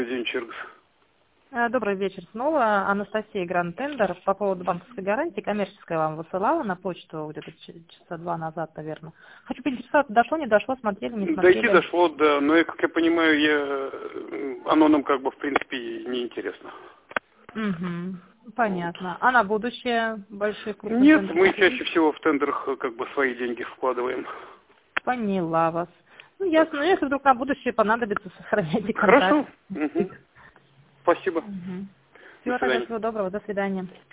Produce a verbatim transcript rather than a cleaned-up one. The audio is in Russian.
Зинчергс. Э, Добрый вечер снова. Анастасия, Гранд Тендер. По поводу банковской гарантии, коммерческая вам высылала на почту где-то ч- часа два назад, наверное. Хочу поинтересоваться, дошло, не дошло, смотрели, не смотрели? Дойти дошло, да, но, я, как я понимаю, я... оно нам как бы в принципе не интересно. Угу. Вот. Понятно. А на будущее большой крупный Нет, тендер? мы чаще всего в тендерах как бы свои деньги вкладываем. Поняла вас. Ну, Так. ясно. Ну, если вдруг на будущее понадобится, сохраняйте контакт. Хорошо. Угу. Спасибо. Угу. До Всего тогда, свидания. всего доброго, до свидания.